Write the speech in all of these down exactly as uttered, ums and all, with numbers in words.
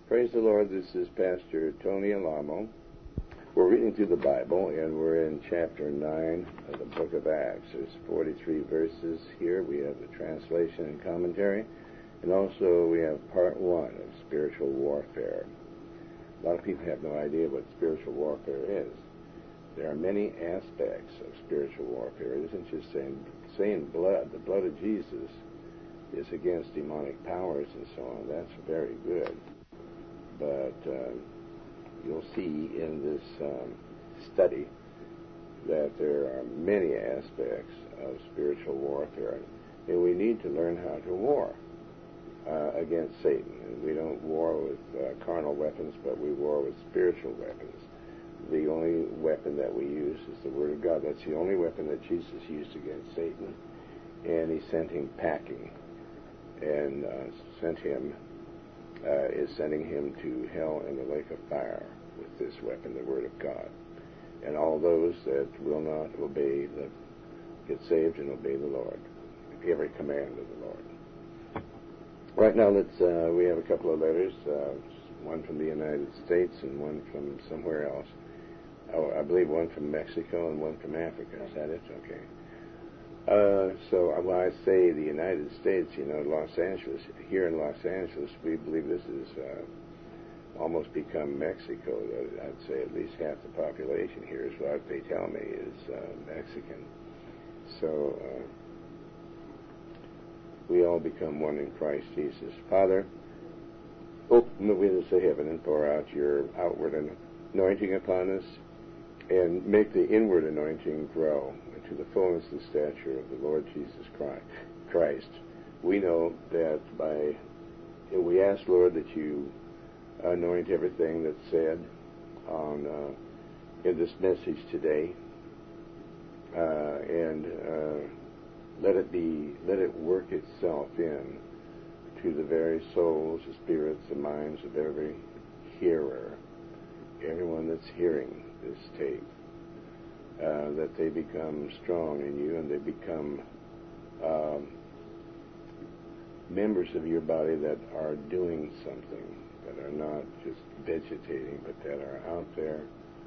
Praise the Lord. This is Pastor Tony Alamo. We're reading through the Bible, and we're in chapter nine of the book of Acts. There's forty-three verses here. We have the translation and commentary, and also we have part one of spiritual warfare. A lot of people have no idea what spiritual warfare is. There are many aspects of spiritual warfare. It isn't just saying, saying blood. The blood of Jesus is against demonic powers and so on. That's very good. But uh, you'll see in this um, study that there are many aspects of spiritual warfare, and we need to learn how to war uh, against Satan. And we don't war with uh, carnal weapons, but we war with spiritual weapons. The only weapon that we use is the Word of God. That's the only weapon that Jesus used against Satan, and he sent him packing, and uh, sent him Uh, is sending him to hell and the lake of fire with this weapon, the Word of God. And all those that will not obey, the, get saved and obey the Lord, every command of the Lord. Right now, let's. Uh, we have a couple of letters, uh, one from the United States and one from somewhere else. Oh, I believe one from Mexico and one from Africa. Is that it? Okay. Uh, so when I say the United States, you know, Los Angeles, here in Los Angeles, we believe this is uh, almost become Mexico. I'd say at least half the population here is what they tell me is uh, Mexican. So uh, we all become one in Christ Jesus. Father, open the windows of heaven and pour out your outward anointing upon us, and make the inward anointing grow to the fullness and stature of the Lord Jesus Christ. We know that by, and we ask, Lord, that you anoint everything that's said on uh, in this message today, uh, and uh, let it be, let it work itself in to the very souls, the spirits, the minds of every hearer, everyone that's hearing this tape. Uh, that they become strong in you, and they become um, members of your body that are doing something, that are not just vegetating, but that are out there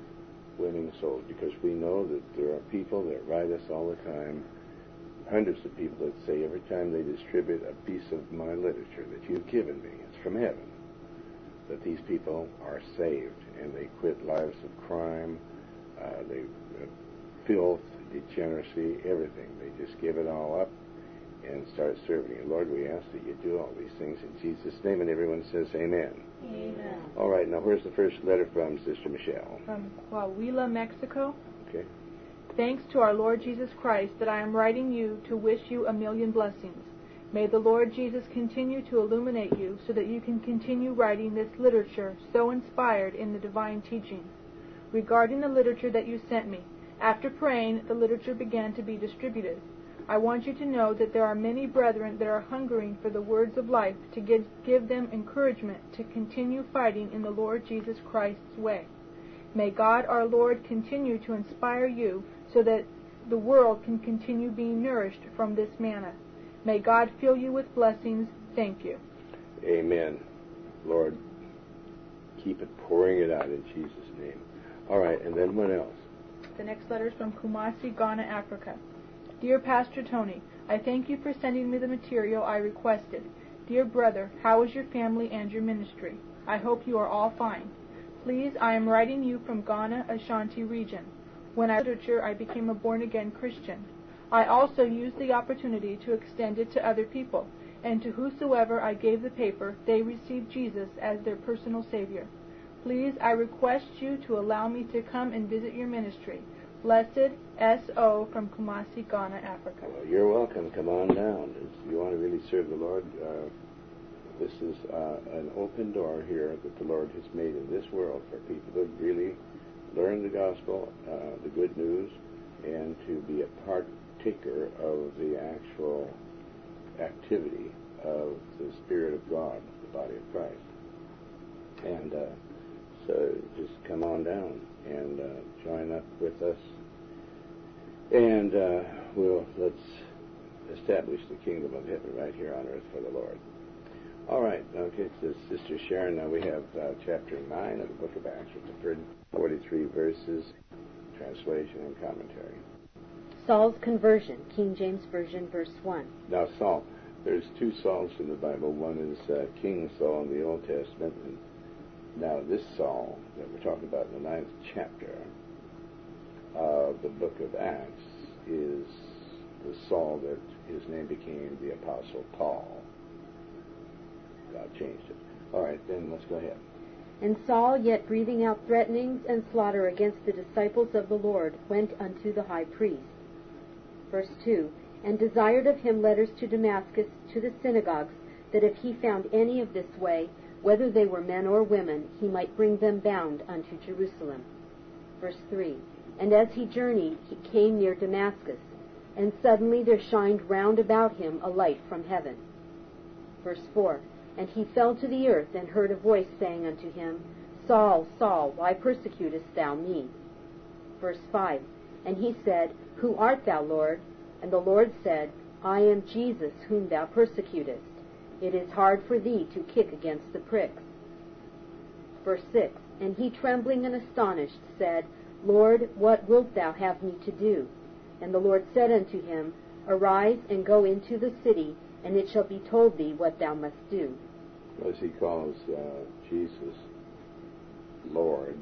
winning souls. Because we know that there are people that write us all the time, hundreds of people that say every time they distribute a piece of my literature that you've given me, it's from heaven, that these people are saved, and they quit lives of crime, uh, they uh, filth, degeneracy, everything. They just give it all up and start serving you. Lord, we ask that you do all these things in Jesus' name, and everyone says amen. Amen. All right, now where's the first letter from, Sister Michelle? From Coahuila, Mexico. Okay. Thanks to our Lord Jesus Christ that I am writing you to wish you a million blessings. May the Lord Jesus continue to illuminate you so that you can continue writing this literature so inspired in the divine teaching. Regarding the literature that you sent me, after praying, the literature began to be distributed. I want you to know that there are many brethren that are hungering for the words of life to give, give them encouragement to continue fighting in the Lord Jesus Christ's way. May God our Lord continue to inspire you so that the world can continue being nourished from this manna. May God fill you with blessings. Thank you. Amen. Lord, keep it pouring it out in Jesus' name. All right, and then what else? The next letter is from Kumasi, Ghana, Africa. Dear Pastor Tony, I thank you for sending me the material I requested. Dear brother, how is your family and your ministry? I hope you are all fine. Please, I am writing you from Ghana, Ashanti region. When I literature, I became a born-again Christian. I also used the opportunity to extend it to other people, and to whosoever I gave the paper, they received Jesus as their personal Savior. Please, I request you to allow me to come and visit your ministry. Blessed S O from Kumasi, Ghana, Africa. Well, you're welcome. Come on down. If you want to really serve the Lord, uh, this is uh, an open door here that the Lord has made in this world for people to really learn the gospel, uh, the good news, and to be a partaker of the actual activity of the Spirit of God, the body of Christ. And uh, so just come on down and uh, join up with us, and uh, we'll let's establish the kingdom of heaven right here on earth for the Lord. All right. Okay, so Sister Sharon, now we have uh, chapter nine of the book of Acts with the forty-three verses, translation and commentary. Saul's conversion, King James Version, verse one. Now, Saul, there's two Sauls in the Bible. One is uh, King Saul in the Old Testament. And now, this Saul that we're talking about in the ninth chapter of the book of Acts is the Saul that his name became the Apostle Paul. God changed it. All right, then let's go ahead. And Saul, yet breathing out threatenings and slaughter against the disciples of the Lord, went unto the high priest. Verse two, and desired of him letters to Damascus, to the synagogues, that if he found any of this way, whether they were men or women, he might bring them bound unto Jerusalem. Verse three, and as he journeyed, he came near Damascus, and suddenly there shined round about him a light from heaven. Verse four, and he fell to the earth, and heard a voice saying unto him, Saul, Saul, why persecutest thou me? Verse five, and he said, Who art thou, Lord? And the Lord said, I am Jesus, whom thou persecutest. It is hard for thee to kick against the pricks. Verse six, and he, trembling and astonished, said, Lord, what wilt thou have me to do? And the Lord said unto him, Arise and go into the city, and it shall be told thee what thou must do. As he calls uh, Jesus Lord,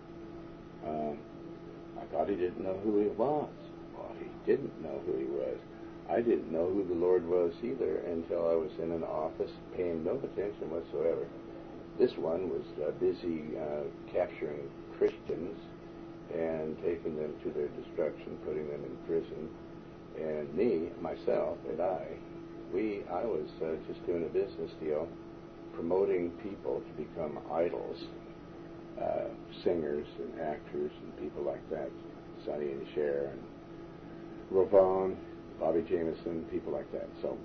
uh, I thought he didn't know who he was. Well, he didn't know who he was. I didn't know who the Lord was either until I was in an office paying no attention whatsoever. This one was uh, busy uh, capturing Christians and taking them to their destruction, putting them in prison. And me, myself, and I, we, I was uh, just doing a business deal, promoting people to become idols, uh, singers and actors and people like that, Sonny and Cher and Ravon, Bobby Jameson, people like that. So,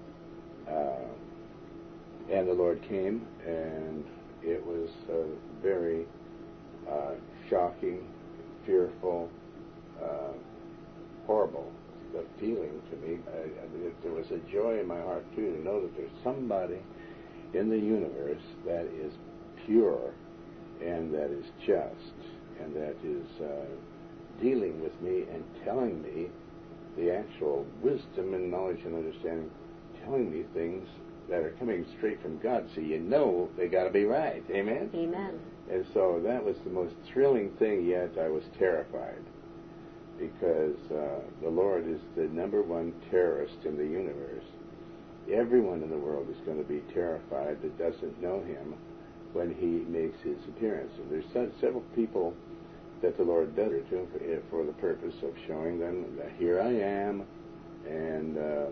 uh, and the Lord came, and it was uh, very uh, shocking, fearful, uh, horrible the feeling to me. I, I, there was a joy in my heart, too, to know that there's somebody in the universe that is pure and that is just and that is uh, dealing with me and telling me the actual wisdom and knowledge and understanding, telling me things that are coming straight from God, so you know they got to be right. Amen? Amen. And so that was the most thrilling thing, yet I was terrified, because uh, the Lord is the number one terrorist in the universe. Everyone in the world is going to be terrified that doesn't know him when he makes his appearance. And there's several people that the Lord does it to for, for the purpose of showing them that here I am, and uh,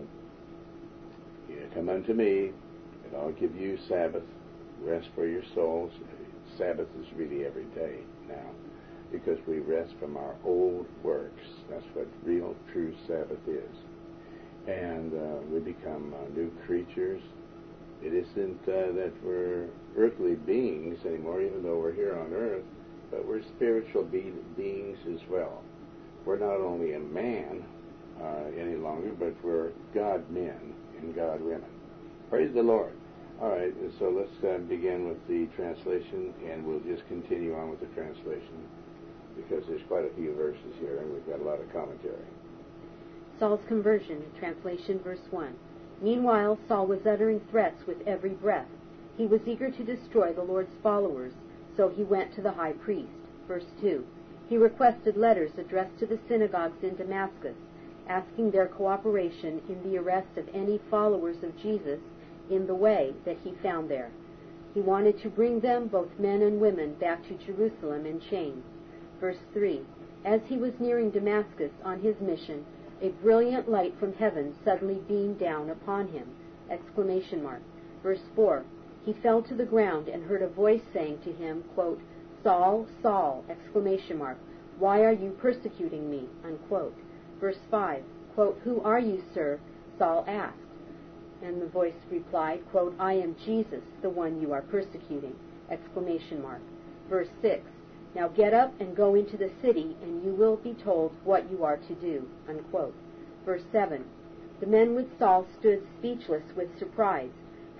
you come unto me, and I'll give you Sabbath, rest for your souls. Sabbath is really every day now, because we rest from our old works. That's what real, true Sabbath is. And uh, we become uh, new creatures. It isn't uh, that we're earthly beings anymore, even though we're here on earth, but we're spiritual be- beings as well. We're not only a man uh, any longer, but we're God men and God women. Praise the Lord. All right, so let's uh, begin with the translation, and we'll just continue on with the translation, because there's quite a few verses here, and we've got a lot of commentary. Saul's conversion, translation, verse one. Meanwhile, Saul was uttering threats with every breath. He was eager to destroy the Lord's followers, so he went to the high priest. Verse two. He requested letters addressed to the synagogues in Damascus, asking their cooperation in the arrest of any followers of Jesus in the way that he found there. He wanted to bring them, both men and women, back to Jerusalem in chains. Verse three. As he was nearing Damascus on his mission, a brilliant light from heaven suddenly beamed down upon him! Exclamation mark. Verse four. He fell to the ground and heard a voice saying to him, quote, Saul, Saul, exclamation mark, why are you persecuting me? Unquote. Verse five. Quote, Who are you, sir? Saul asked. And the voice replied, quote, I am Jesus, the one you are persecuting! Exclamation mark. Verse six. Now get up and go into the city, and you will be told what you are to do. Unquote. Verse seven. The men with Saul stood speechless with surprise,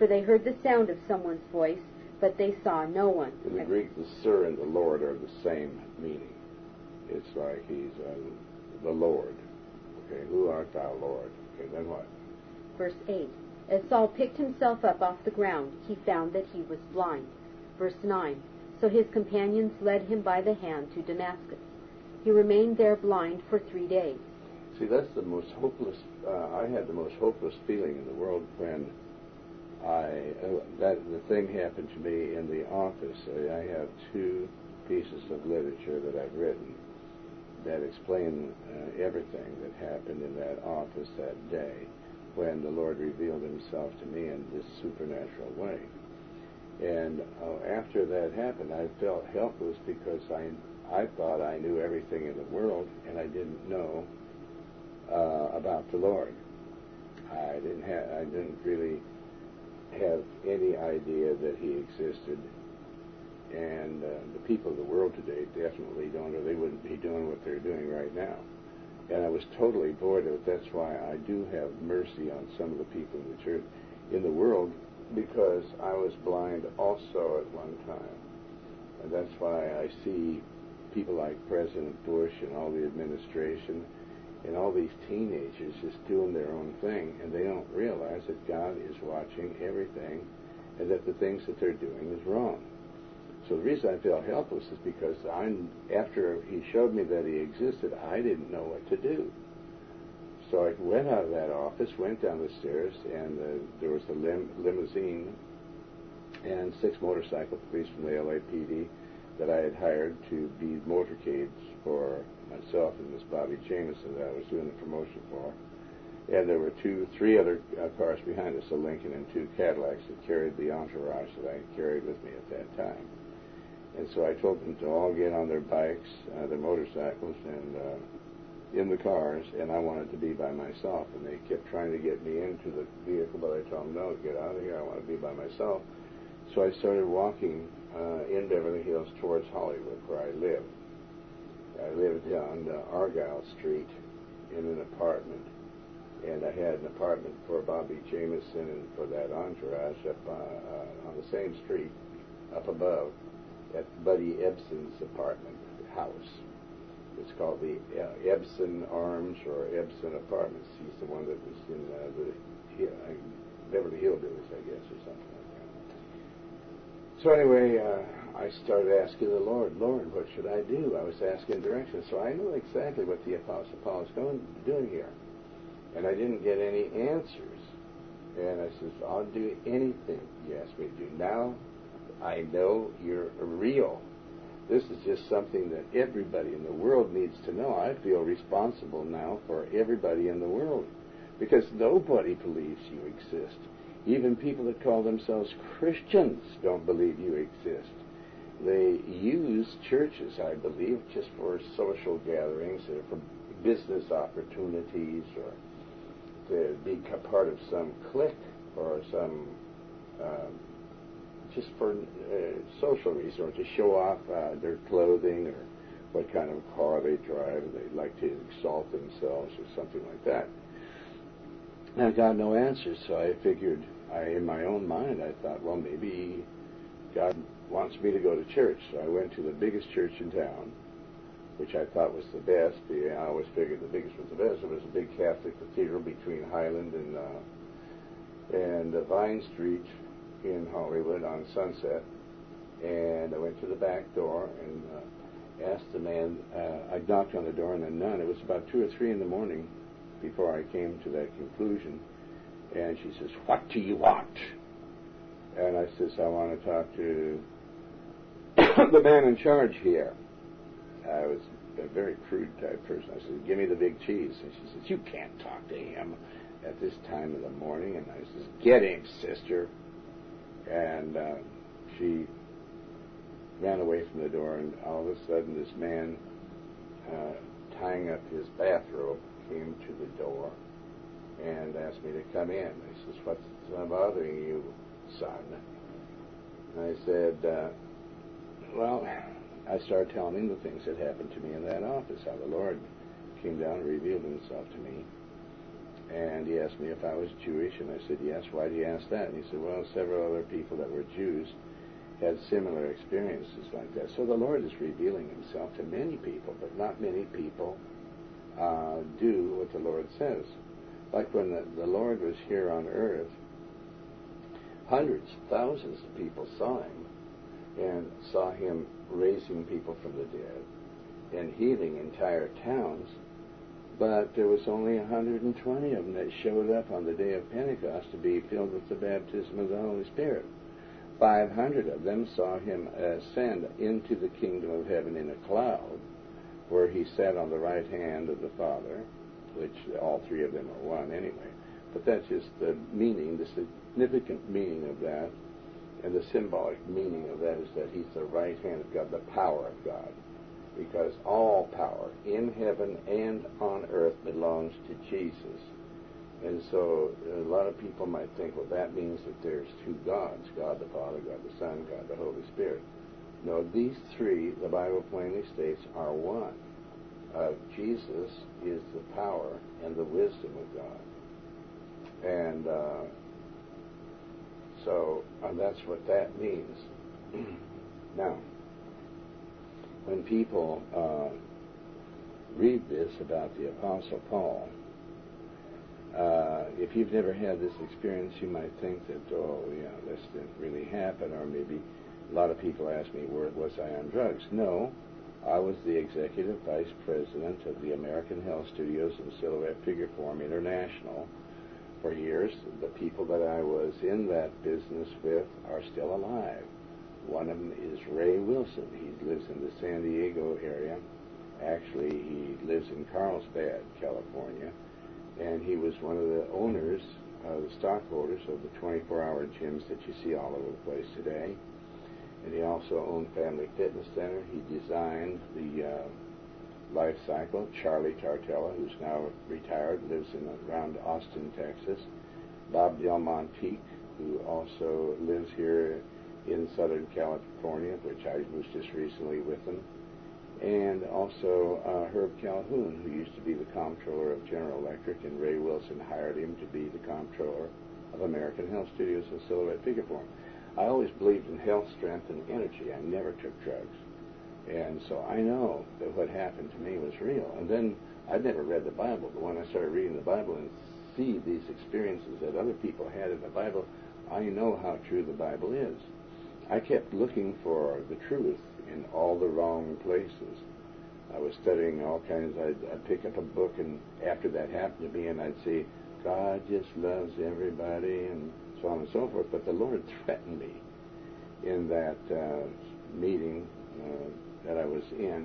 for they heard the sound of someone's voice, but they saw no one. In the Greek, the Sir and the Lord are the same meaning. It's like he's uh, the Lord. Okay, who art thou, Lord? Okay, then what? Verse eight. As Saul picked himself up off the ground, he found that he was blind. Verse nine. So his companions led him by the hand to Damascus. He remained there blind for three days. See, that's the most hopeless, uh, I had the most hopeless feeling in the world when I, uh, that the thing happened to me in the office. I, I have two pieces of literature that I've written that explain uh, everything that happened in that office that day when the Lord revealed himself to me in this supernatural way. And uh, after that happened, I felt helpless because I I thought I knew everything in the world, and I didn't know uh, about the Lord. I didn't have I didn't really have any idea that he existed, and uh, the people of the world today definitely don't, or they wouldn't be doing what they're doing right now. And I was totally void of it. That's why I do have mercy on some of the people in the church, in the world, because I was blind also at one time. And that's why I see people like President Bush and all the administration and all these teenagers just doing their own thing, and they don't realize that God is watching everything and that the things that they're doing is wrong. So the reason I feel helpless is because I'm, after he showed me that he existed, I didn't know what to do. So I went out of that office, went down the stairs, and uh, there was a lim- limousine and six motorcycle police from the L A P D that I had hired to be motorcades for myself and Miss Bobby Jameson that I was doing the promotion for. And there were two, three other uh, cars behind us, a Lincoln and two Cadillacs that carried the entourage that I carried with me at that time. And so I told them to all get on their bikes, uh, their motorcycles, and uh, in the cars, and I wanted to be by myself. And they kept trying to get me into the vehicle, but I told them, no, get out of here, I want to be by myself. So I started walking uh, in Beverly Hills towards Hollywood, where I live. I lived on uh, Argyle Street in an apartment, and I had an apartment for Bobby Jameson and for that entourage up uh, uh, on the same street, up above, at Buddy Ebson's apartment house. It's called the uh, Ebson Arms or Ebson Apartments. He's the one that was in uh, the uh, Beverly Hillbillies, I guess, or something like that. So anyway, uh, I started asking the Lord, Lord, what should I do? I was asking directions, so I knew exactly what the Apostle Paul was going, doing here. And I didn't get any answers. And I says, I'll do anything you ask me to do. Now I know you're real. This is just something that everybody in the world needs to know. I feel responsible now for everybody in the world because nobody believes you exist. Even people that call themselves Christians don't believe you exist. They use churches, I believe, just for social gatherings or for business opportunities or to be a part of some clique or some uh, just for uh, social reasons, or to show off uh, their clothing or what kind of car they drive. They like to exalt themselves or something like that. And I got no answers, so I figured, I, in my own mind, I thought, well, maybe God wants me to go to church. So I went to the biggest church in town, which I thought was the best. I always figured the biggest was the best. It was a big Catholic cathedral between Highland and uh, and uh, Vine Street in Hollywood on Sunset. And I went to the back door and uh, asked the man. Uh, I knocked on the door, and then none. It was about two or three in the morning before I came to that conclusion. And she says, "What do you want?" And I says, "I want to talk to the man in charge here." I was a very crude type person. I said, "Give me the big cheese." And she says, "You can't talk to him at this time of the morning." And I says, "Get him, sister." And uh, she ran away from the door, and all of a sudden this man uh, tying up his bathrobe came to the door and asked me to come in. He says, "What's bothering you, son?" And I said, uh, well, I started telling him the things that happened to me in that office, how the Lord came down and revealed himself to me. And he asked me if I was Jewish, and I said, yes. Why do you ask that? And he said, well, several other people that were Jews had similar experiences like that. So the Lord is revealing himself to many people, but not many people uh, do what the Lord says. Like when the, the Lord was here on earth, hundreds, thousands of people saw him and saw him raising people from the dead and healing entire towns. But there was only one hundred twenty of them that showed up on the day of Pentecost to be filled with the baptism of the Holy Spirit. five hundred of them saw him ascend into the kingdom of heaven in a cloud, where he sat on the right hand of the Father, which all three of them are one anyway. But that's just the meaning, the significant meaning of that, and the symbolic meaning of that is that he's the right hand of God, the power of God. Because all power in heaven and on earth belongs to Jesus. And so a lot of people might think, well, that means that there's two gods, God the Father, God the Son, God the Holy Spirit. No, these three, the Bible plainly states, are one. Uh, Jesus is the power and the wisdom of God. And uh, so uh, that's what that means. Now, when people uh, read this about the Apostle Paul, uh, if you've never had this experience, you might think that, oh, yeah, this didn't really happen, or maybe a lot of people ask me, was I on drugs? No, I was the executive vice president of the American Health Studios and Silhouette Figureform International for years. The people that I was in that business with are still alive. One of them is Ray Wilson. He lives in the San Diego area. Actually, he lives in Carlsbad, California. And he was one of the owners, uh, the stockholders of the twenty-four hour gyms that you see all over the place today. And he also owned Family Fitness Center. He designed the uh, Life Cycle. Charlie Tartella, who's now retired, lives in around Austin, Texas. Bob Del Monteque, who also lives here in Southern California, which I was just recently with them. And also uh, Herb Calhoun, who used to be the comptroller of General Electric, and Ray Wilson hired him to be the comptroller of American Health Studios and Silhouette Figureform. I always believed in health, strength, and energy. I never took drugs. And so I know that what happened to me was real. And then I'd never read the Bible, but when I started reading the Bible and see these experiences that other people had in the Bible, I know how true the Bible is. I kept looking for the truth in all the wrong places. I was studying all kinds. I'd, I'd pick up a book, and after that happened to me, and I'd say, God just loves everybody, and so on and so forth. But the Lord threatened me in that uh, meeting uh, that I was in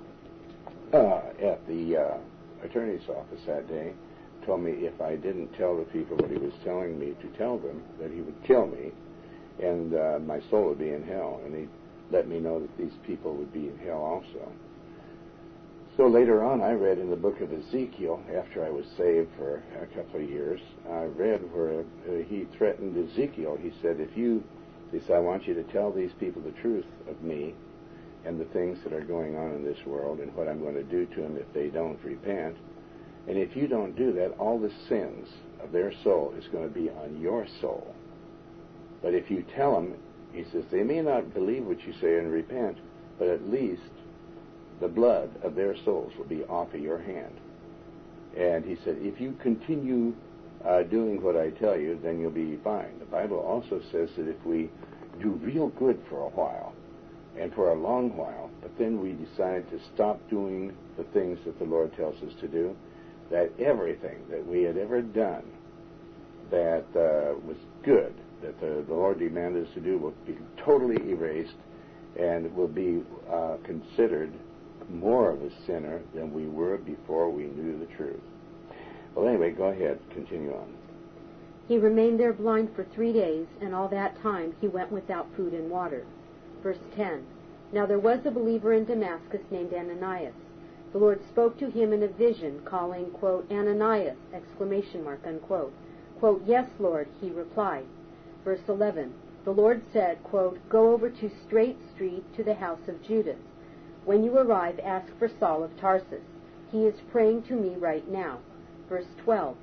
uh, at the uh, attorney's office that day. Told me if I didn't tell the people what he was telling me to tell them, that he would kill me, and uh, my soul would be in hell. And he let me know that these people would be in hell also. So later on, I read in the book of Ezekiel, after I was saved for a couple of years, I read where uh, he threatened Ezekiel. He said, if you, he said, I want you to tell these people the truth of me and the things that are going on in this world and what I'm going to do to them if they don't repent. And if you don't do that, all the sins of their soul is going to be on your soul. But if you tell them, he says, they may not believe what you say and repent, but at least the blood of their souls will be off of your hand. And he said, if you continue uh, doing what I tell you, then you'll be fine. The Bible also says that if we do real good for a while, and for a long while, but then we decide to stop doing the things that the Lord tells us to do, that everything that we had ever done that uh, was good, that the, the Lord demanded us to do, will be totally erased and will be uh, considered more of a sinner than we were before we knew the truth. Well, anyway, go ahead. Continue on. He remained there blind for three days, and all that time he went without food and water. Verse ten. Now there was a believer in Damascus named Ananias. The Lord spoke to him in a vision, calling, quote, Ananias, exclamation mark, unquote. Quote, yes, Lord, he replied. Verse eleven. The Lord said, quote, go over to Straight Street to the house of Judas. When you arrive, ask for Saul of Tarsus. He is praying to me right now. Verse twelve.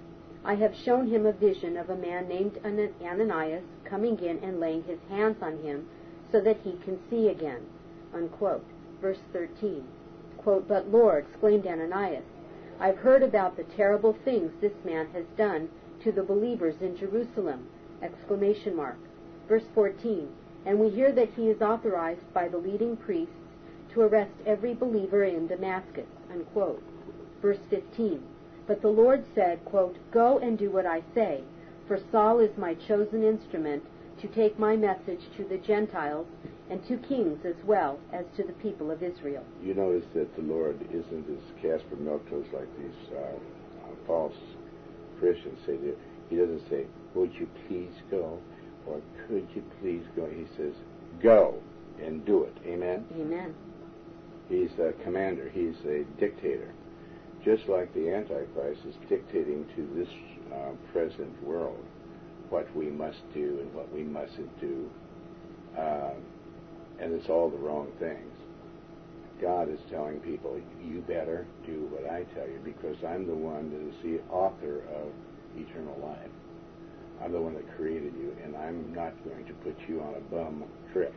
I have shown him a vision of a man named Ananias coming in and laying his hands on him so that he can see again." Unquote. Verse thirteen. Quote, "But Lord," exclaimed Ananias, "I've heard about the terrible things this man has done to the believers in Jerusalem." Exclamation mark. Verse fourteen. "And we hear that he is authorized by the leading priests to arrest every believer in Damascus." Unquote. Verse fifteen. "But the Lord said," quote, "Go and do what I say, for Saul is my chosen instrument to take my message to the Gentiles and to kings as well as to the people of Israel." You notice that the Lord isn't as Casper Milquetoast like these uh, uh, false Christians say. That he doesn't say, "Would you please go?" or "Could you please go?" He says, "Go and do it." Amen? Amen. He's a commander. He's a dictator. Just like the Antichrist is dictating to this uh, present world what we must do and what we mustn't do. Uh, and it's all the wrong things. God is telling people, you better do what I tell you, because I'm the one that is the author of eternal life. I'm the one that created you, and I'm not going to put you on a bum trip.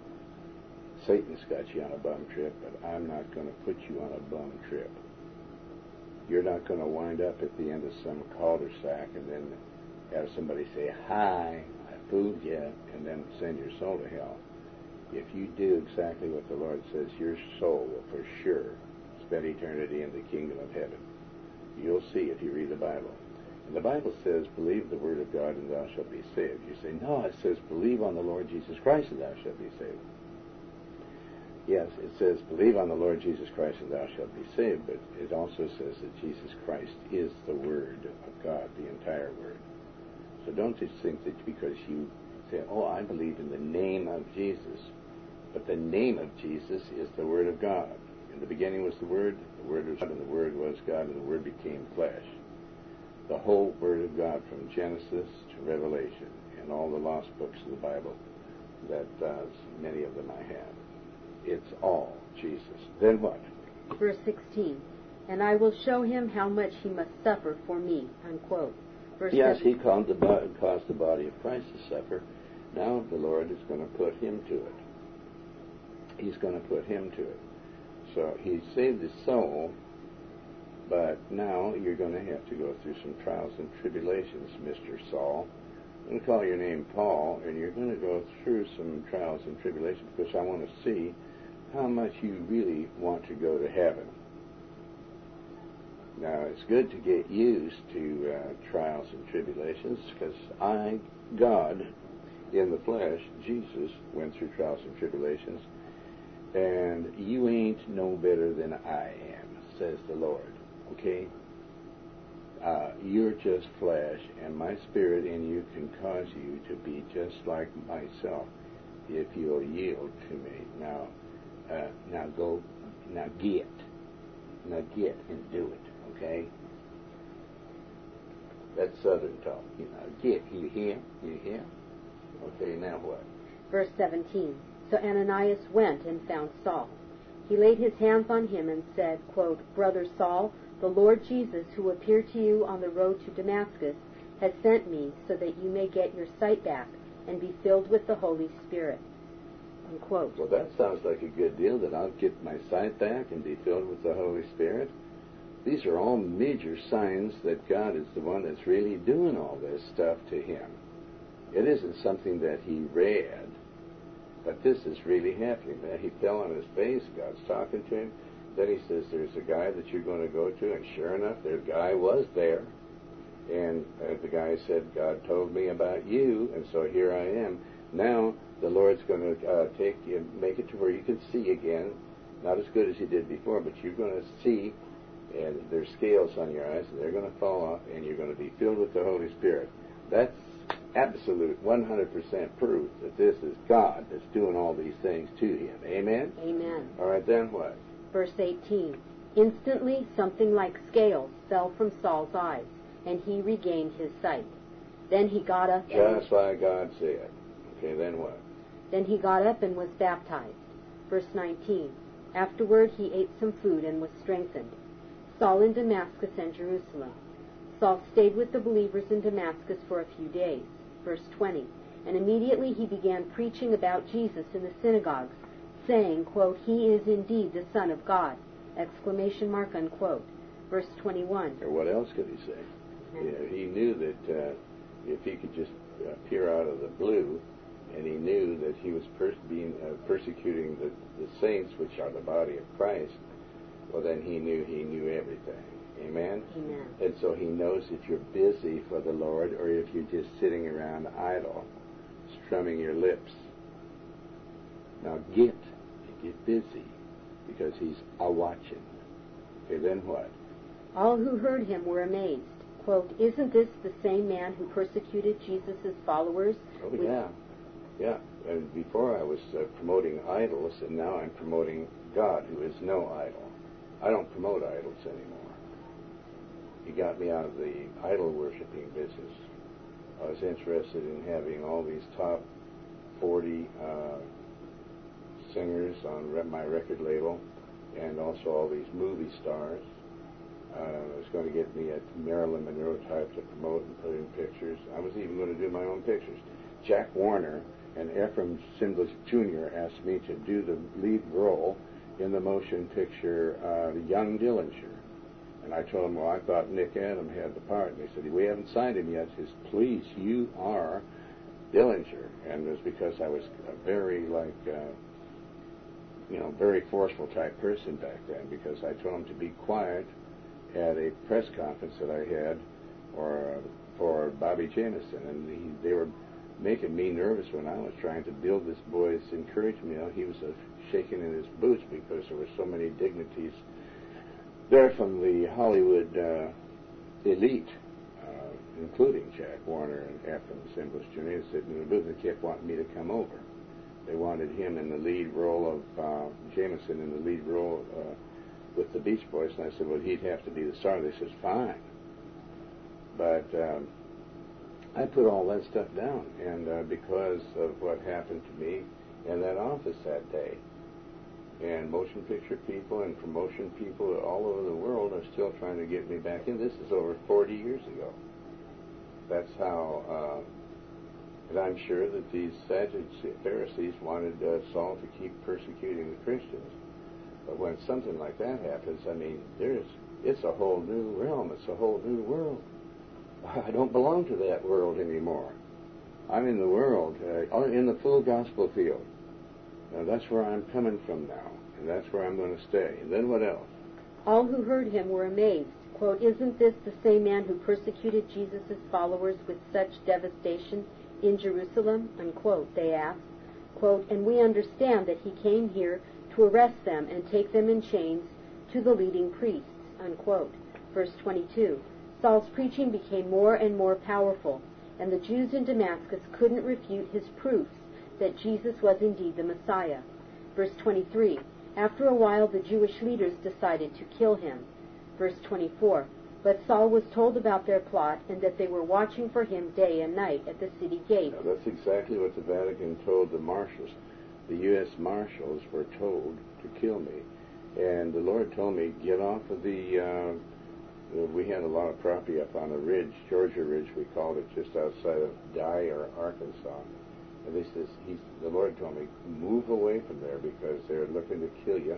Satan's got you on a bum trip, but I'm not going to put you on a bum trip. You're not going to wind up at the end of some cul-de-sac and then have somebody say, "Hi, I fooled you," and then send your soul to hell. If you do exactly what the Lord says, your soul will for sure spend eternity in the kingdom of heaven. You'll see if you read the Bible. And the Bible says, "Believe the word of God and thou shalt be saved." You say, "No, it says, believe on the Lord Jesus Christ and thou shalt be saved." Yes, it says, "Believe on the Lord Jesus Christ and thou shalt be saved," but it also says that Jesus Christ is the Word of God, the entire Word. So don't just think that because you say, "Oh, I believe in the name of Jesus," but the name of Jesus is the Word of God. In the beginning was the Word, the Word was God, and the Word was God, and the Word became flesh. The whole Word of God from Genesis to Revelation, and all the lost books of the Bible, that uh, many of them I have. It's all Jesus. Then what? Verse sixteen. "And I will show him how much he must suffer for me." Unquote. Verse Yes, seven. he caused the, bo- caused the body of Christ to suffer. Now the Lord is going to put him to it. He's going to put him to it. So he saved his soul, but now you're going to have to go through some trials and tribulations, Mister Saul. I'm going to call your name Paul, and you're going to go through some trials and tribulations because I want to see how much you really want to go to heaven. Now, it's good to get used to uh, trials and tribulations because I, God, in the flesh, Jesus, went through trials and tribulations, and you ain't no better than I am, says the Lord, okay? Uh, you're just flesh, and my spirit in you can cause you to be just like myself if you'll yield to me. Now, uh, now go, now get, now get and do it, okay? That's Southern talk, you know. Get, you hear, you hear? Okay, now what? Verse seventeen. "So Ananias went and found Saul. He laid his hands on him and said, quote, 'Brother Saul, the Lord Jesus, who appeared to you on the road to Damascus, has sent me so that you may get your sight back and be filled with the Holy Spirit.'" Unquote. Well, that sounds like a good deal, that I'll get my sight back and be filled with the Holy Spirit. These are all major signs that God is the one that's really doing all this stuff to him. It isn't something that he read, but this is really happening. He fell on his face, God's talking to him. Then he says, "There's a guy that you're going to go to," and sure enough, the guy was there. And uh, the guy said, "God told me about you, and so here I am." Now, the Lord's going to uh, take you, make it to where you can see again. Not as good as you did before, but you're going to see, and there's scales on your eyes, and they're going to fall off, and you're going to be filled with the Holy Spirit. That's absolute one hundred percent proof that this is God that's doing all these things to him. Amen? Amen. All right, then what? Verse eighteen. "Instantly something like scales fell from Saul's eyes, and he regained his sight. Then he got up and Just like God said. Okay, then what? then he got up and was baptized." Verse nineteen. "Afterward he ate some food and was strengthened." Saul in Damascus and Jerusalem. Saul stayed with the believers in Damascus for a few days. Verse twenty. And immediately he began preaching about Jesus in the synagogues, saying, quote, "He is indeed the Son of God!" Exclamation mark, unquote. Verse twenty-one. Or what else could he say? You know, he knew that uh, if he could just appear out of the blue, and he knew that he was pers- being uh, persecuting the, the saints, which are the body of Christ, well, then he knew he knew everything. Amen? Amen. And so he knows if you're busy for the Lord or if you're just sitting around idle, strumming your lips. Now get, get busy, because he's a-watching. Okay, then what? All who heard him were amazed. Quote, "Isn't this the same man who persecuted Jesus' followers?" Oh, yeah. Yeah. And before I was uh, promoting idols, and now I'm promoting God, who is no idol. I don't promote idols anymore. He got me out of the idol worshiping business. I was interested in having all these top forty uh, singers on re- my record label, and also all these movie stars. Uh, it was going to get me a Marilyn Monroe type to promote and put in pictures. I was even going to do my own pictures. Jack Warner and Ephraim Sindlis Junior asked me to do the lead role in the motion picture uh, Young Dillinger. And I told them, well, I thought Nick Adam had the part. And they said, we haven't signed him yet. He says, please, you are Dillinger. And it was because I was a very, like, uh, you know, very forceful type person back then, because I told him to be quiet at a press conference that I had or uh, for Bobby Jameson. And he, they were making me nervous when I was trying to build this boy's encouragement. You know, he was uh, shaking in his boots because there were so many dignities there from the Hollywood uh, elite, uh, including Jack Warner and Ephraim Sindlis Junior sitting in the booth. They kept wanting me to come over. They wanted him in the lead role of uh, Jameson in the lead role uh, with the Beach Boys. And I said, well, he'd have to be the star. They said, fine. But um, I put all that stuff down, and uh, because of what happened to me in that office that day. And motion picture people and promotion people all over the world are still trying to get me back in. This is over forty years ago. That's how, uh, and I'm sure that these Sadducees, Pharisees wanted uh, Saul to keep persecuting the Christians. But when something like that happens, I mean, there's, it's a whole new realm. It's a whole new world. I don't belong to that world anymore. I'm in the world, uh, in the full gospel field. Now, that's where I'm coming from now, and that's where I'm going to stay. And then what else? All who heard him were amazed. Quote, "Isn't this the same man who persecuted Jesus' followers with such devastation in Jerusalem?" Unquote, they asked. Quote, "And we understand that he came here to arrest them and take them in chains to the leading priests." Unquote. Verse twenty-two, Saul's preaching became more and more powerful, and the Jews in Damascus couldn't refute his proofs that Jesus was indeed the Messiah. Verse twenty-three, after a while the Jewish leaders decided to kill him. Verse twenty-four, but Saul was told about their plot and that they were watching for him day and night at the city gates. Now, that's exactly what the Vatican told the marshals. The U S Marshals were told to kill me. And the Lord told me, get off of the, uh, we had a lot of property up on a ridge, Georgia Ridge, we called it, just outside of Dyer, Arkansas. And this is, he's, the Lord told me, move away from there because they're looking to kill you.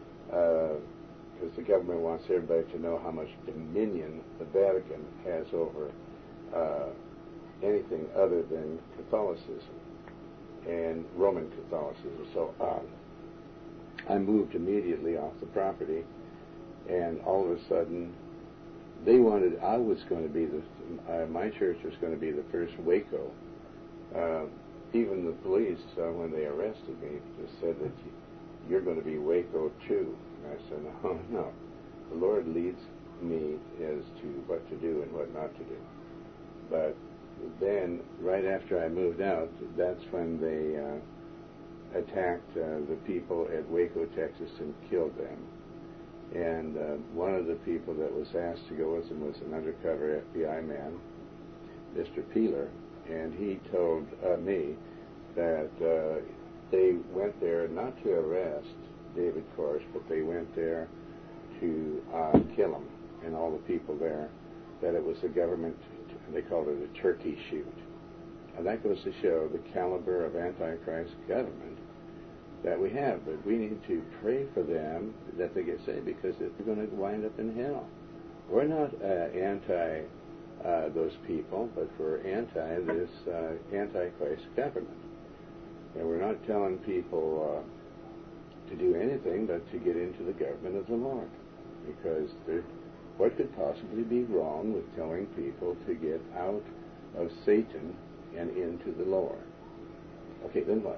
Because uh, the government wants everybody to know how much dominion the Vatican has over uh, anything other than Catholicism and Roman Catholicism. So uh, I moved immediately off the property, and all of a sudden, they wanted, I was going to be the, uh, my church was going to be the first Waco. Uh, Even the police, uh, when they arrested me, just said that you're going to be Waco too. And I said, no, no. The Lord leads me as to what to do and what not to do. But then, right after I moved out, that's when they uh, attacked uh, the people at Waco, Texas, and killed them. And uh, one of the people that was asked to go with them was an undercover F B I man, Mister Peeler. And he told uh, me that uh, they went there not to arrest David Koresh, but they went there to uh, kill him and all the people there. that it was a government, they called it a turkey shoot. And that goes to show the caliber of Antichrist government that we have. But we need to pray for them that they get saved, because they're going to wind up in hell. We're not uh, anti uh, those people, but we're anti this uh, Antichrist government. And we're not telling people uh, to do anything but to get into the government of the Lord. Because there, what could possibly be wrong with telling people to get out of Satan and into the Lord? Okay, then what?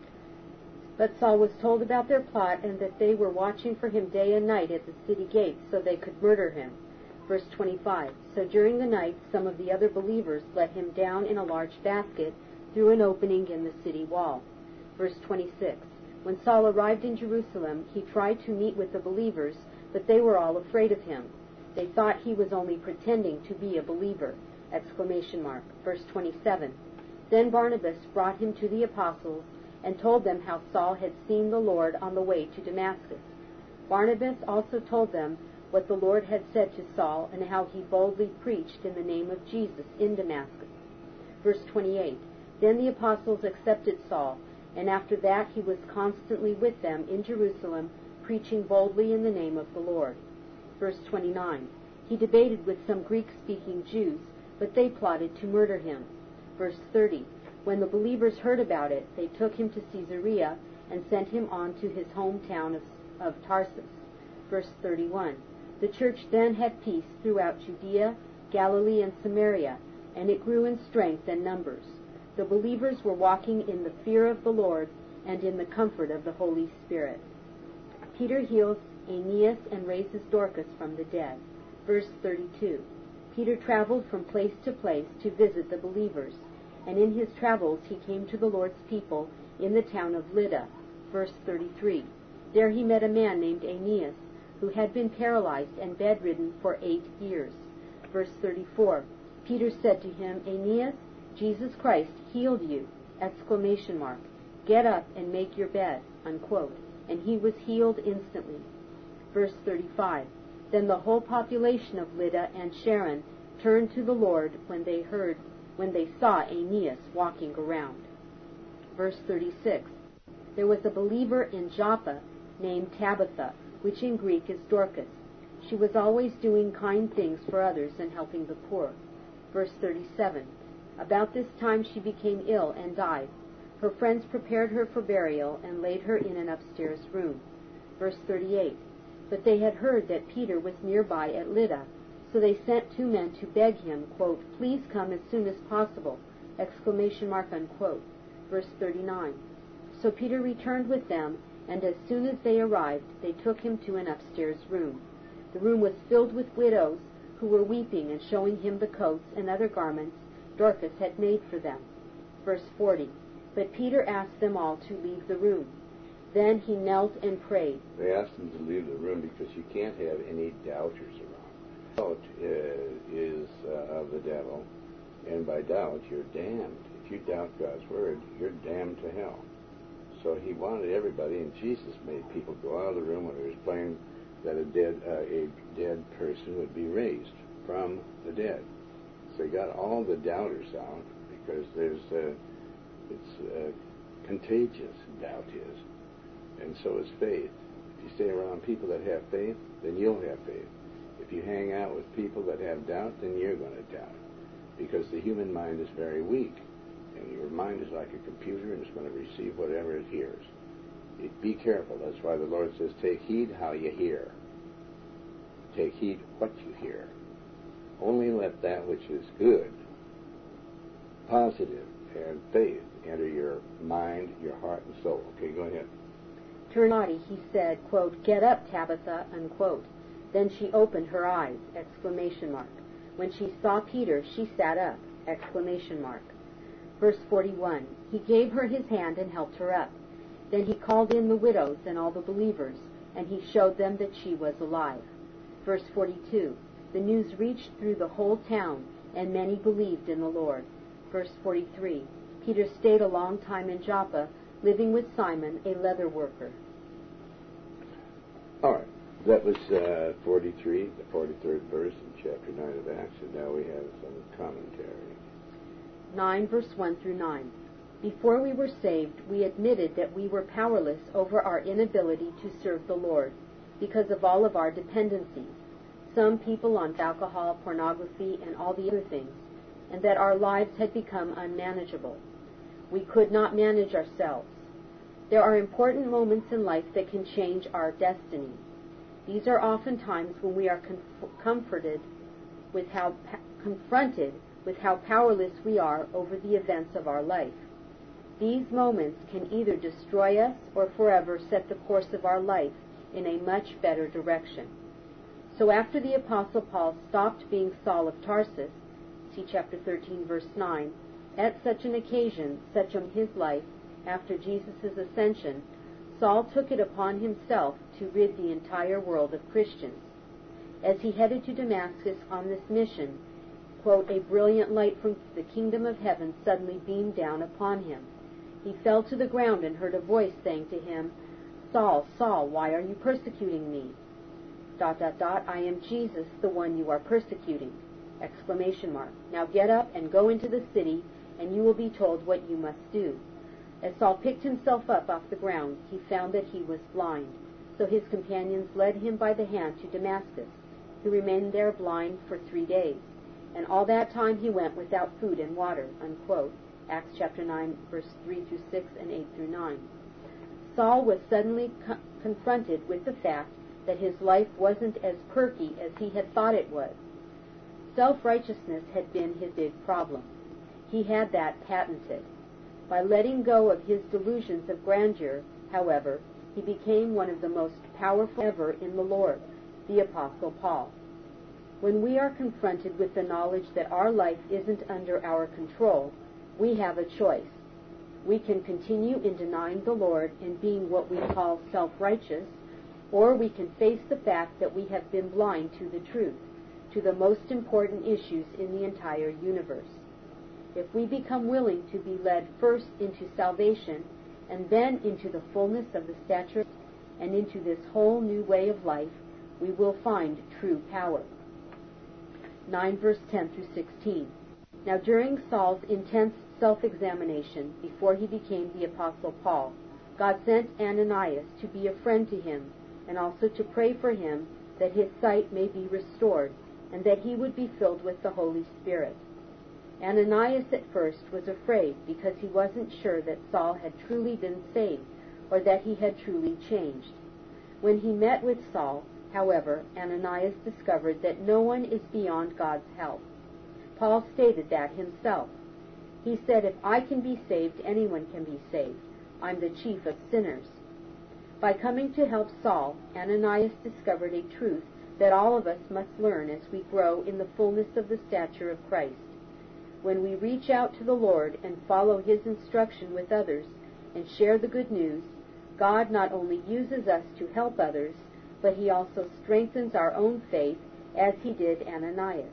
But Saul was told about their plot, and that they were watching for him day and night at the city gates, so they could murder him. Verse twenty-five, so during the night some of the other believers let him down in a large basket through an opening in the city wall. Verse twenty-six, when Saul arrived in Jerusalem, he tried to meet with the believers, but they were all afraid of him. They thought he was only pretending to be a believer! Exclamation mark. Verse twenty-seven, then Barnabas brought him to the apostles and told them how Saul had seen the Lord on the way to Damascus. Barnabas also told them what the Lord had said to Saul, and how he boldly preached in the name of Jesus in Damascus. Verse twenty-eight, then the apostles accepted Saul, and after that he was constantly with them in Jerusalem, preaching boldly in the name of the Lord. Verse twenty-nine, he debated with some Greek-speaking Jews, but they plotted to murder him. Verse thirty, when the believers heard about it, they took him to Caesarea and sent him on to his hometown of, of Tarsus. Verse thirty-one, the church then had peace throughout Judea, Galilee, and Samaria, and it grew in strength and numbers. The believers were walking in the fear of the Lord and in the comfort of the Holy Spirit. Peter heals Aeneas and raises Dorcas from the dead. Verse thirty-two, Peter traveled from place to place to visit the believers, and in his travels he came to the Lord's people in the town of Lydda. Verse thirty-three, there he met a man named Aeneas, who had been paralyzed and bedridden for eight years. Verse thirty-four, Peter said to him, Aeneas, Jesus Christ healed you! Exclamation mark. Get up and make your bed! Unquote. And he was healed instantly. Verse thirty-five, then the whole population of Lydda and Sharon turned to the Lord when they heard, when they saw Aeneas walking around. Verse thirty-six, there was a believer in Joppa named Tabitha, which in Greek is Dorcas. She was always doing kind things for others and helping the poor. Verse thirty-seven, about this time she became ill and died. Her friends prepared her for burial and laid her in an upstairs room. Verse thirty-eight, but they had heard that Peter was nearby at Lydda, so they sent two men to beg him, quote, please come as soon as possible! Exclamation mark, unquote. Verse thirty-nine, so Peter returned with them, and as soon as they arrived, they took him to an upstairs room. The room was filled with widows who were weeping and showing him the coats and other garments Dorcas had made for them. Verse forty, but Peter asked them all to leave the room. Then he knelt and prayed. They asked him to leave the room because you can't have any doubters around. Doubt uh, is uh, of the devil, and by doubt you're damned. If you doubt God's word, you're damned to hell. So he wanted everybody, and Jesus made people go out of the room when he was praying that a dead uh, a dead person would be raised from the dead. So he got all the doubters out, because there's uh, it's uh, contagious, doubt is, and so is faith. If you stay around people that have faith, then you'll have faith. If you hang out with people that have doubt, then you're going to doubt, because the human mind is very weak. And your mind is like a computer, and it's going to receive whatever it hears. It, be careful. That's why the Lord says, take heed how you hear. Take heed what you hear. Only let that which is good, positive, and faith enter your mind, your heart, and soul. Okay, go ahead. Turn naughty, he said, quote, get up, Tabitha, unquote. Then she opened her eyes! Exclamation mark. When she saw Peter, she sat up! Exclamation mark. Verse forty-one, he gave her his hand and helped her up. Then he called in the widows and all the believers, and he showed them that she was alive. Verse forty-two, the news reached through the whole town, and many believed in the Lord. Verse forty-three, Peter stayed a long time in Joppa, living with Simon, a leather worker. All right. That was uh, forty-three, the forty-third verse in chapter nine of Acts, and now we have some commentary. nine, verse one through nine. Before we were saved, we admitted that we were powerless over our inability to serve the Lord because of all of our dependencies, some people on alcohol, pornography, and all the other things, and that our lives had become unmanageable. We could not manage ourselves. There are important moments in life that can change our destiny. These are often times when we are conf- comforted with how pa- confronted with how powerless we are over the events of our life. These moments can either destroy us or forever set the course of our life in a much better direction. So after the Apostle Paul stopped being Saul of Tarsus, see chapter thirteen, verse nine, at such an occasion, such in his life, after Jesus' ascension, Saul took it upon himself to rid the entire world of Christians. As he headed to Damascus on this mission, quote, a brilliant light from the kingdom of heaven suddenly beamed down upon him. He fell to the ground and heard a voice saying to him, Saul, Saul, why are you persecuting me? Dot, dot, dot, I am Jesus, the one you are persecuting. Exclamation mark. Now get up and go into the city, and you will be told what you must do. As Saul picked himself up off the ground, he found that he was blind. So his companions led him by the hand to Damascus. He remained there blind for three days. And all that time he went without food and water, unquote. Acts chapter nine, verse three through six and eight through nine. Saul was suddenly co- confronted with the fact that his life wasn't as perky as he had thought it was. Self-righteousness had been his big problem. He had that patented. By letting go of his delusions of grandeur, however, he became one of the most powerful ever in the Lord, the Apostle Paul. When we are confronted with the knowledge that our life isn't under our control, we have a choice. We can continue in denying the Lord and being what we call self-righteous, or we can face the fact that we have been blind to the truth, to the most important issues in the entire universe. If we become willing to be led first into salvation and then into the fullness of the stature and into this whole new way of life, we will find true power. nine verse ten through sixteen. Now during Saul's intense self-examination before he became the Apostle Paul, God sent Ananias to be a friend to him and also to pray for him that his sight may be restored and that he would be filled with the Holy Spirit. Ananias at first was afraid because he wasn't sure that Saul had truly been saved or that he had truly changed. When he met with Saul, however, Ananias discovered that no one is beyond God's help. Paul stated that himself. He said, if I can be saved, anyone can be saved. I'm the chief of sinners. By coming to help Saul, Ananias discovered a truth that all of us must learn as we grow in the fullness of the stature of Christ. When we reach out to the Lord and follow His instruction with others and share the good news, God not only uses us to help others, but He also strengthens our own faith as He did Ananias.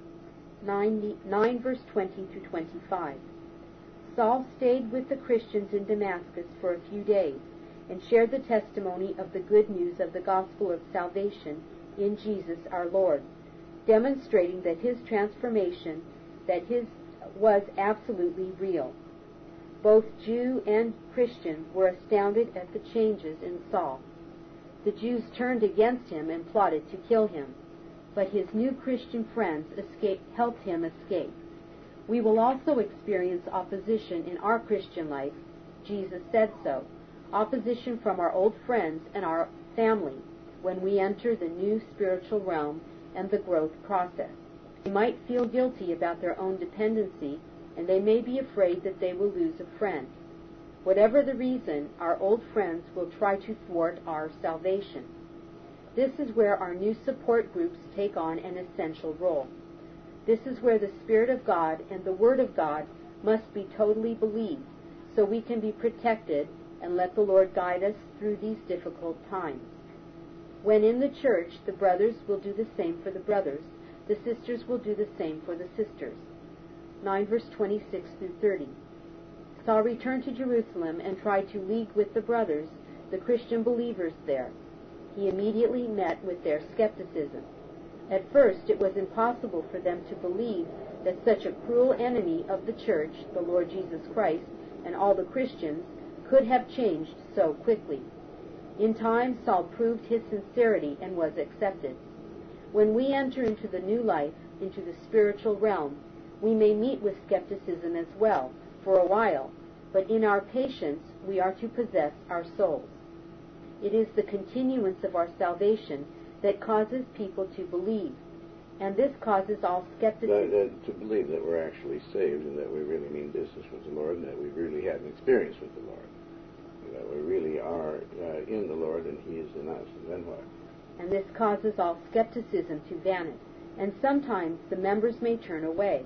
nine, nine verse twenty through twenty-five. Saul stayed with the Christians in Damascus for a few days and shared the testimony of the good news of the gospel of salvation in Jesus our Lord, demonstrating that his transformation, that his was absolutely real. Both Jew and Christian were astounded at the changes in Saul. The Jews turned against him and plotted to kill him, but his new Christian friends escaped, helped him escape. We will also experience opposition in our Christian life. Jesus said so. Opposition from our old friends and our family when we enter the new spiritual realm and the growth process. They might feel guilty about their own dependency, and they may be afraid that they will lose a friend. Whatever the reason, our old friends will try to thwart our salvation. This is where our new support groups take on an essential role. This is where the Spirit of God and the Word of God must be totally believed, so we can be protected and let the Lord guide us through these difficult times. When in the church, the brothers will do the same for the brothers, the sisters will do the same for the sisters. nine verse twenty-six through thirty. Saul returned to Jerusalem and tried to league with the brothers, the Christian believers there. he immediately met with their skepticism. At first, it was impossible for them to believe that such a cruel enemy of the church, the Lord Jesus Christ, and all the Christians, could have changed so quickly. In time, Saul proved his sincerity and was accepted. When we enter into the new life, into the spiritual realm, we may meet with skepticism as well, for a while, but in our patience we are to possess our souls. It is the continuance of our salvation that causes people to believe, and this causes all skepticism. That, uh, to believe that we're actually saved and that we really mean business with the Lord and that we really have an experience with the Lord. That we really are uh, in the Lord and He is in us. And then what? And this causes all skepticism to vanish, and sometimes the members may turn away.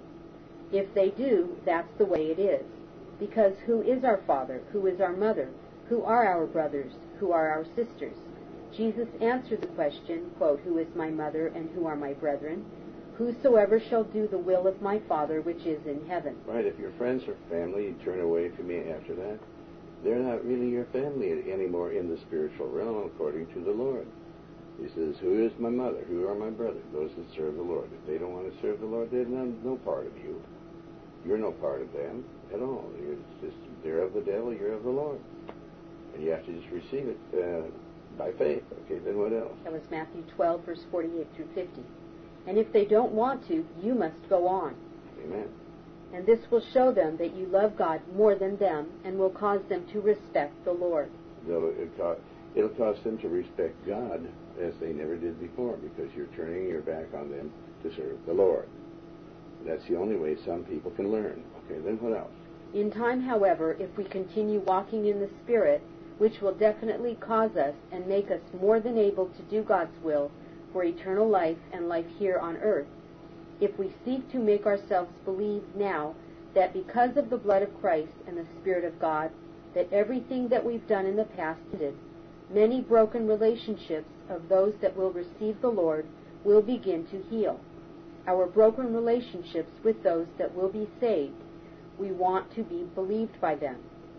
If they do, that's the way it is. Because who is our father? Who is our mother? Who are our brothers? Who are our sisters? Jesus answered the question, quote, "Who is my mother and who are my brethren? Whosoever shall do the will of my Father which is in heaven." Right, if your friends or family you turn away from me after that, they're not really your family anymore in the spiritual realm according to the Lord. He says, "Who is my mother? Who are my brothers?" Those that serve the Lord. If they don't want to serve the Lord, they're no, no part of you. You're no part of them at all. You're just, they're of the devil, you're of the Lord. And you have to just receive it uh, by faith. Okay, then what else? That was Matthew twelve, verse forty-eight through fifty. And if they don't want to, you must go on. Amen. And this will show them that you love God more than them and will cause them to respect the Lord. It'll, it'll cause them to respect God as they never did before, because you're turning your back on them to serve the Lord. That's the only way some people can learn. Okay, then what else? In time, however, if we continue walking in the Spirit, which will definitely cause us and make us more than able to do God's will for eternal life and life here on earth, if we seek to make ourselves believe now that because of the blood of Christ and the Spirit of God, that everything that we've done in the past did, many broken relationships of those that will receive the Lord will begin to heal. Our broken relationships with those that will be saved, we want to be believed by them.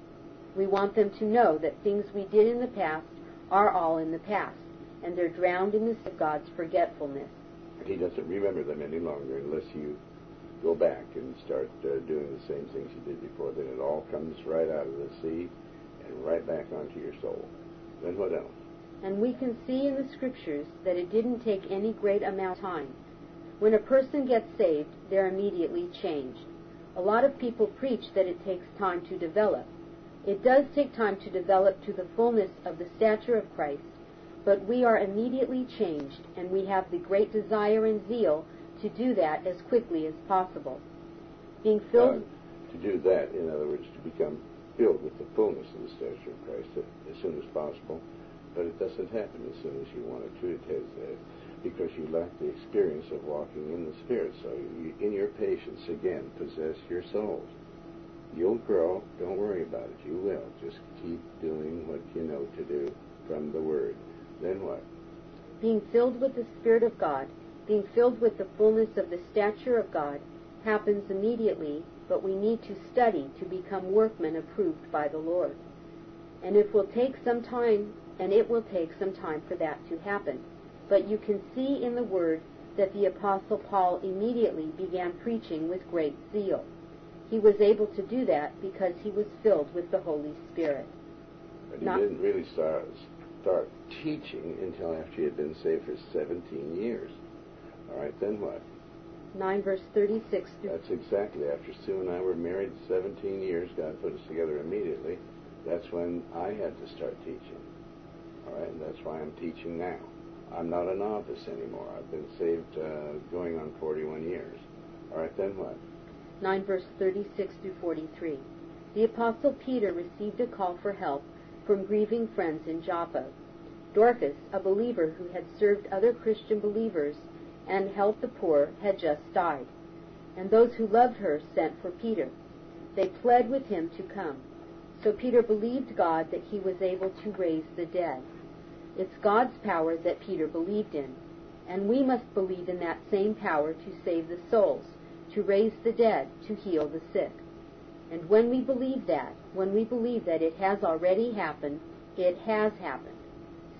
We want them to know that things we did in the past are all in the past, and they're drowned in the sea of God's forgetfulness. He doesn't remember them any longer unless you go back and start uh, doing the same things you did before. Then it all comes right out of the sea and right back onto your soul. Then what else? And we can see in the Scriptures that it didn't take any great amount of time. When a person gets saved, they're immediately changed. A lot of people preach that it takes time to develop. It does take time to develop to the fullness of the stature of Christ, but we are immediately changed, and we have the great desire and zeal to do that as quickly as possible. Being filled... Uh, to do that, in other words, to become filled with the fullness of the stature of Christ as soon as possible, but it doesn't happen as soon as you want it to. It has that because you lack the experience of walking in the Spirit. So you, in your patience, again, possess your souls. You'll grow. Don't worry about it. You will. Just keep doing what you know to do from the Word. Then what? Being filled with the Spirit of God, being filled with the fullness of the stature of God, happens immediately, but we need to study to become workmen approved by the Lord. And it will take some time, and it will take some time for that to happen. But you can see in the Word that the Apostle Paul immediately began preaching with great zeal. He was able to do that because he was filled with the Holy Spirit. But he Not, didn't really start, start teaching until after he had been saved for seventeen years. All right, then what? nine verse thirty-six. That's exactly. After Sue and I were married seventeen years, God put us together immediately. That's when I had to start teaching. All right, and that's why I'm teaching now. I'm not a novice anymore. I've been saved uh, going on forty-one years. All right, then what? nine verse thirty-six through forty-three. The Apostle Peter received a call for help from grieving friends in Joppa. Dorcas, a believer who had served other Christian believers and helped the poor, had just died, and those who loved her sent for Peter. They pled with him to come. So Peter believed God that he was able to raise the dead. It's God's power that Peter believed in, and we must believe in that same power to save the souls, to raise the dead, to heal the sick. And when we believe that, when we believe that it has already happened, it has happened.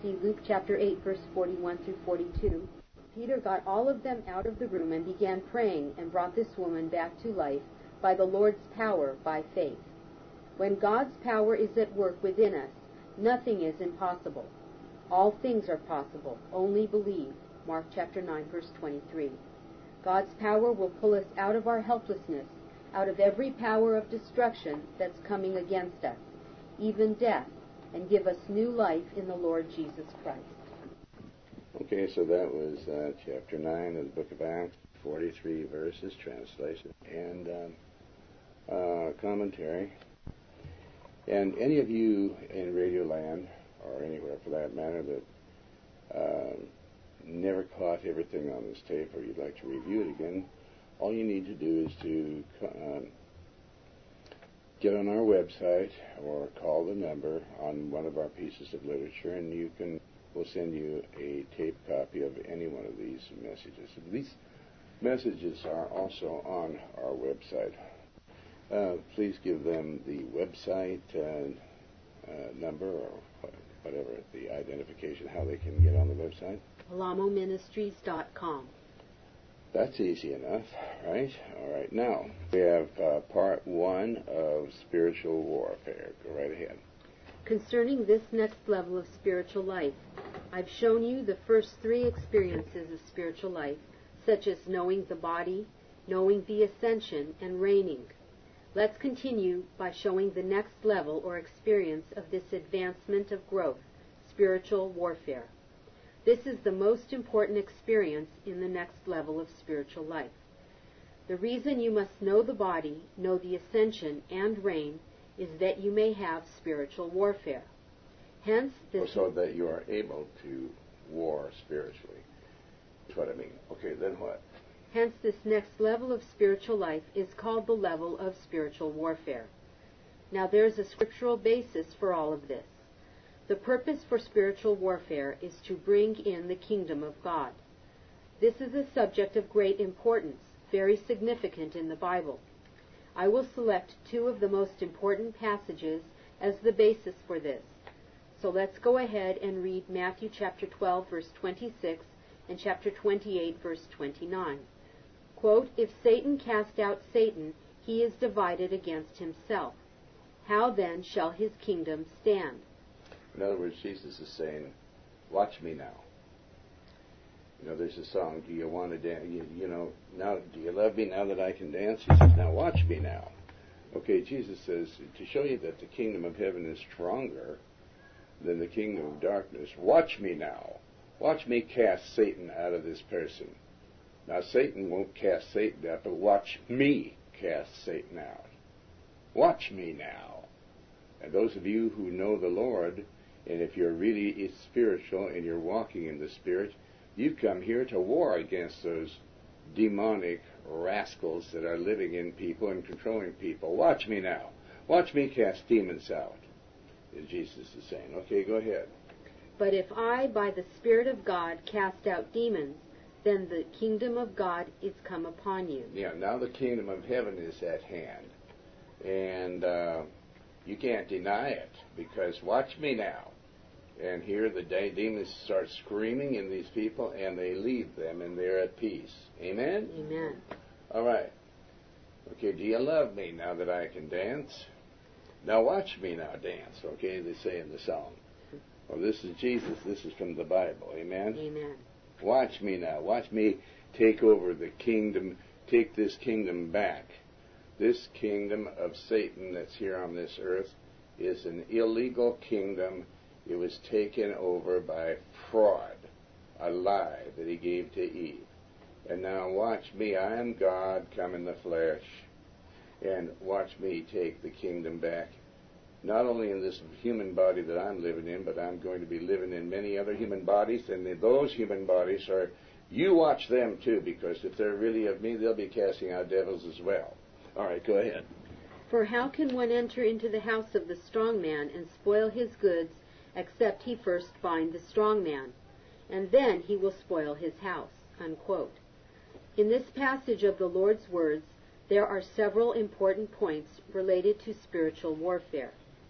See Luke chapter eight, verse forty-one through forty-two. Peter got all of them out of the room and began praying and brought this woman back to life by the Lord's power, by faith. When God's power is at work within us, nothing is impossible. All things are possible. Only believe. Mark chapter nine, verse twenty-three. God's power will pull us out of our helplessness, out of every power of destruction that's coming against us, even death, and give us new life in the Lord Jesus Christ. Okay, so that was uh, chapter nine of the book of Acts, forty-three verses, translation, and um, uh, commentary. And any of you in Radio Land, or anywhere for that matter, that uh, never caught everything on this tape, or you'd like to review it again, all you need to do is to um, get on our website or call the number on one of our pieces of literature, and you can we'll send you a tape copy of any one of these messages. These messages are also on our website. Uh, please give them the website uh, uh, number or whatever, the identification, how they can get on the website. alamo ministries dot com. That's easy enough, right? All right. Now, we have uh, part one of spiritual warfare. Go right ahead. Concerning this next level of spiritual life, I've shown you the first three experiences of spiritual life, such as knowing the body, knowing the ascension, and reigning. Let's continue by showing the next level or experience of this advancement of growth, spiritual warfare. This is the most important experience in the next level of spiritual life. The reason you must know the body, know the ascension, and reign is that you may have spiritual warfare. Hence, this... Oh, so that you are able to war spiritually. That's what I mean. Okay, then what? Hence, this next level of spiritual life is called the level of spiritual warfare. Now, there's a scriptural basis for all of this. The purpose for spiritual warfare is to bring in the kingdom of God. This is a subject of great importance, very significant in the Bible. I will select two of the most important passages as the basis for this. So let's go ahead and read Matthew chapter twelve, verse twenty-six, and chapter twenty-eight, verse twenty-nine. Quote, "If Satan cast out Satan, he is divided against himself. How then shall his kingdom stand?" In other words, Jesus is saying, watch me now. You know, there's a song, do you want to dance? You, you know, now, do you love me now that I can dance? He says, now watch me now. Okay, Jesus says, to show you that the kingdom of heaven is stronger than the kingdom of darkness, watch me now. Watch me cast Satan out of this person. Now, Satan won't cast Satan out, but watch me cast Satan out. Watch me now. And those of you who know the Lord, and if you're really spiritual and you're walking in the Spirit, you come here to war against those demonic rascals that are living in people and controlling people. Watch me now. Watch me cast demons out, as Jesus is saying. Okay, go ahead. "But if I, by the Spirit of God, cast out demons, then the kingdom of God is come upon you." Yeah, now the kingdom of heaven is at hand. And uh, you can't deny it, because watch me now. And here the de- demons start screaming in these people, and they leave them, and they're at peace. Amen? Amen. All right. Okay, do you love me now that I can dance? Now watch me now dance, okay, they say in the song. Well, this is Jesus. This is from the Bible. Amen? Amen. Watch me now. Watch me take over the kingdom, take this kingdom back. This kingdom of Satan that's here on this earth is an illegal kingdom. It was taken over by fraud, a lie that he gave to Eve. And now watch me. I am God come in the flesh. And watch me take the kingdom back. Not only in this human body that I'm living in, but I'm going to be living in many other human bodies. And those human bodies are, you watch them too, because if they're really of me, they'll be casting out devils as well. All right, go ahead. "For how can one enter into the house of the strong man and spoil his goods, except he first bind the strong man? And then he will spoil his house." Unquote. In this passage of the Lord's words, there are several important points related to spiritual warfare.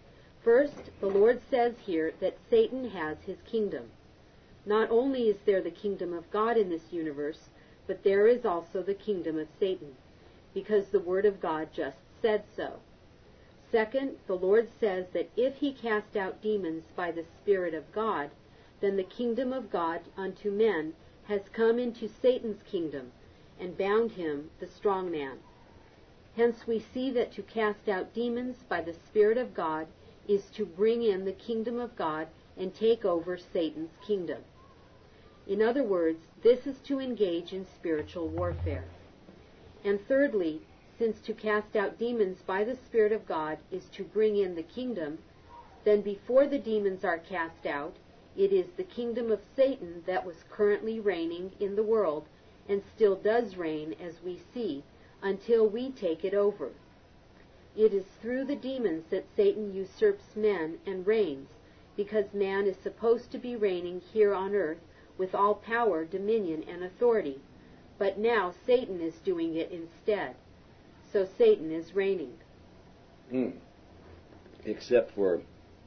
First, the Lord says here that Satan has his kingdom. Not only is there the kingdom of God in this universe, but there is also the kingdom of Satan, because the Word of God just said so. Second, the Lord says that if he cast out demons by the Spirit of God, then the kingdom of God unto men has come into Satan's kingdom, and bound him, the strong man. Hence we see that to cast out demons by the Spirit of God is to bring in the kingdom of God and take over Satan's kingdom. In other words, this is to engage in spiritual warfare. And thirdly, since to cast out demons by the Spirit of God is to bring in the kingdom, then before the demons are cast out, it is the kingdom of Satan that was currently reigning in the world and still does reign, as we see, until we take it over. It is through the demons that Satan usurps men and reigns, because man is supposed to be reigning here on earth with all power, dominion, and authority. But now Satan is doing it instead. So Satan is reigning. Hmm. Except for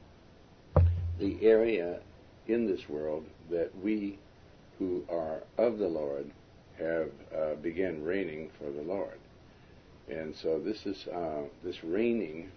the area in this world that we who are of the Lord have uh, begun reigning for the Lord. And so this is uh, this reigning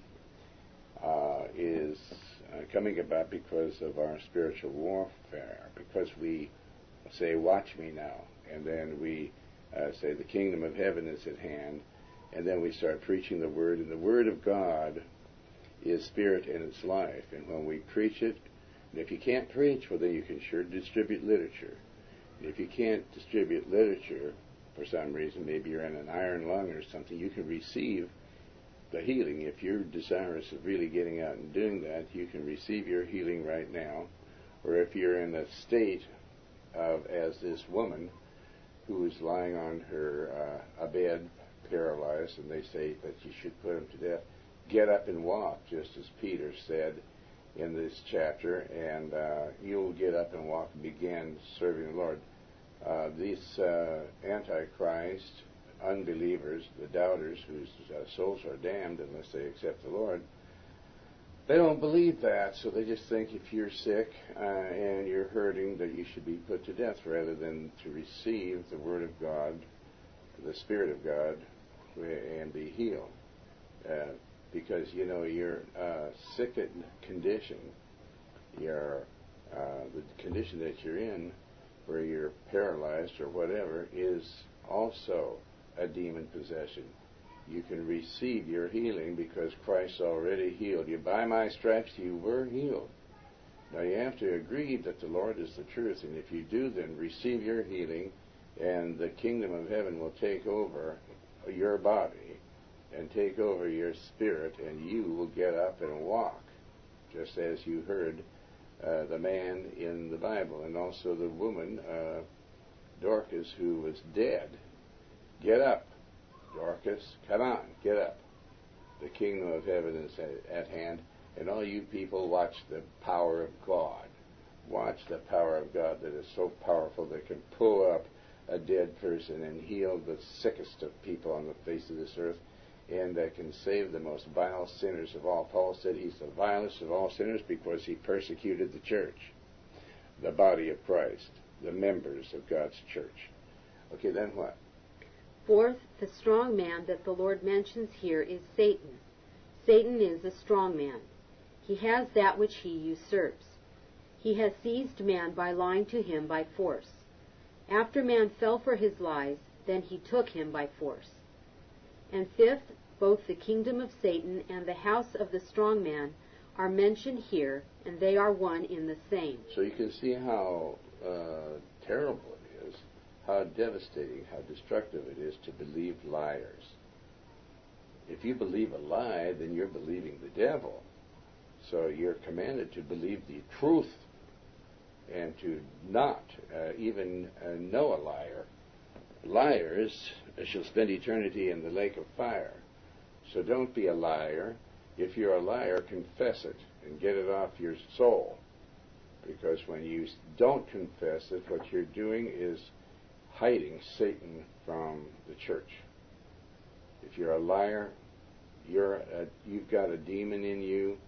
uh, is uh, coming about because of our spiritual warfare, because we say, "Watch me now," and then we uh, say, "The kingdom of heaven is at hand," and then we start preaching the Word, and the Word of God is spirit and it's life. And when we preach it, and if you can't preach, well, then you can sure distribute literature. And if you can't distribute literature, for some reason, maybe you're in an iron lung or something, you can receive the healing. If you're desirous of really getting out and doing that, you can receive your healing right now. Or if you're in a state of, as this woman who is lying on her uh, a bed, paralyzed, and they say that you should put him to death, get up and walk, just as Peter said in this chapter, and uh, you'll get up and walk and begin serving the Lord. Uh, these uh, antichrist, unbelievers, the doubters whose uh, souls are damned unless they accept the Lord, they don't believe that, so they just think if you're sick uh, and you're hurting that you should be put to death rather than to receive the Word of God, the Spirit of God, and be healed. Uh, because, you know, your uh, sickened condition, your uh, the condition that you're in, where you're paralyzed or whatever, is also a demon possession. You can receive your healing because Christ already healed you. By my stripes you were healed. Now you have to agree that the Lord is the truth, and if you do, then receive your healing, and the kingdom of heaven will take over your body and take over your spirit, and you will get up and walk, just as you heard uh, the man in the Bible, and also the woman, uh, Dorcas, who was dead. Get up, Dorcas, come on, get up. The kingdom of heaven is at hand, and all you people watch the power of God. Watch the power of God that is so powerful that can pull up a dead person and heal the sickest of people on the face of this earth, and that can save the most vile sinners of all. Paul said he's the vilest of all sinners because he persecuted the church, the body of Christ, the members of God's church. Okay, then what? Fourth, the strong man that the Lord mentions here is Satan. Satan is a strong man. He has that which he usurps. He has seized man by lying to him by force. After man fell for his lies, then he took him by force. And fifth, both the kingdom of Satan and the house of the strong man are mentioned here, and they are one in the same. So you can see how uh, terrible it is, how devastating, how destructive it is to believe liars. If you believe a lie, then you're believing the devil. So you're commanded to believe the truth and to not uh, even uh, know a liar. Liars shall spend eternity in the lake of fire. So don't be a liar. If you're a liar, confess it and get it off your soul. Because when you don't confess it, what you're doing is hiding Satan from the church. If you're a liar, you're a, you've got a demon in you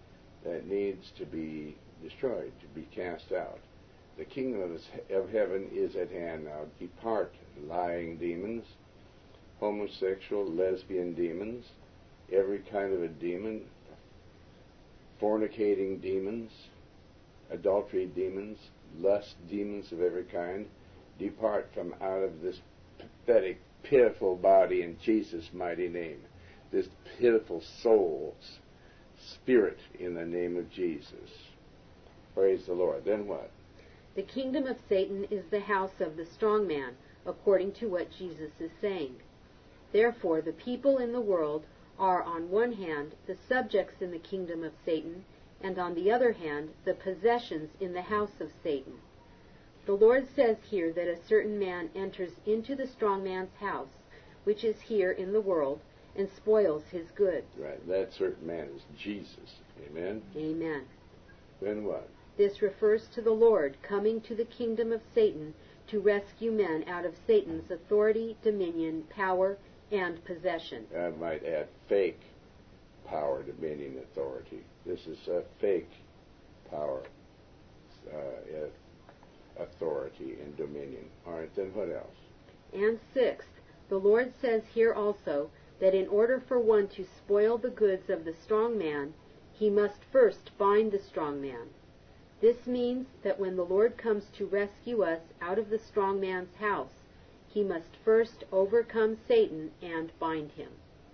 that needs to be destroyed, to be cast out. The kingdom of heaven is at hand now. Depart, lying demons, homosexual, lesbian demons, every kind of a demon, fornicating demons, adultery demons, lust demons of every kind. Depart from out of this pathetic, pitiful body in Jesus' mighty name. This pitiful soul, spirit, in the name of Jesus. Praise the Lord. Then what? The kingdom of Satan is the house of the strong man, according to what Jesus is saying. Therefore, the people in the world are, on one hand, the subjects in the kingdom of Satan, and on the other hand, the possessions in the house of Satan. The Lord says here that a certain man enters into the strong man's house, which is here in the world, and spoils his goods. Right. That certain man is Jesus. Amen? Amen. Then what? This refers to the Lord coming to the kingdom of Satan to rescue men out of Satan's authority, dominion, power, and possession. I might add fake power, dominion, authority. This is a fake power, uh, authority, and dominion. All right, then what else? And sixth, the Lord says here also that in order for one to spoil the goods of the strong man, he must first bind the strong man. This means that when the Lord comes to rescue us out of the strong man's house, he must first overcome Satan and bind him.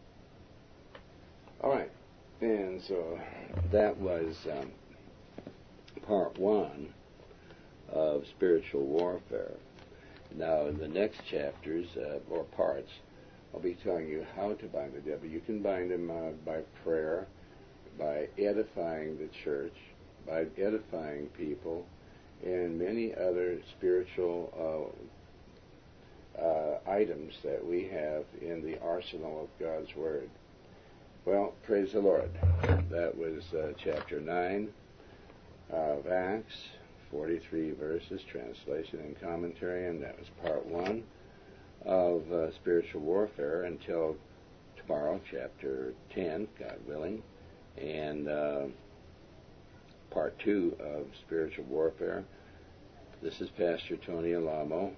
All right. And so that was um, part one of spiritual warfare. Now, in the next chapters, uh, or parts, I'll be telling you how to bind the devil. You can bind him uh, by prayer, by edifying the church, by edifying people, and many other spiritual uh, uh, items that we have in the arsenal of God's Word. Well, praise the Lord. That was uh, chapter nine of Acts, forty-three verses, translation and commentary, and that was part one of uh, spiritual warfare until tomorrow, chapter ten, God willing, and uh, part two of spiritual warfare. This is Pastor Tony Alamo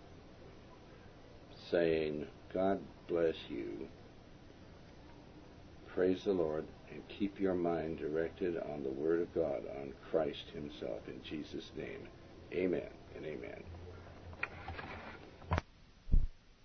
saying, God bless you. Praise the Lord, and keep your mind directed on the Word of God, on Christ Himself. In Jesus' name, amen and amen.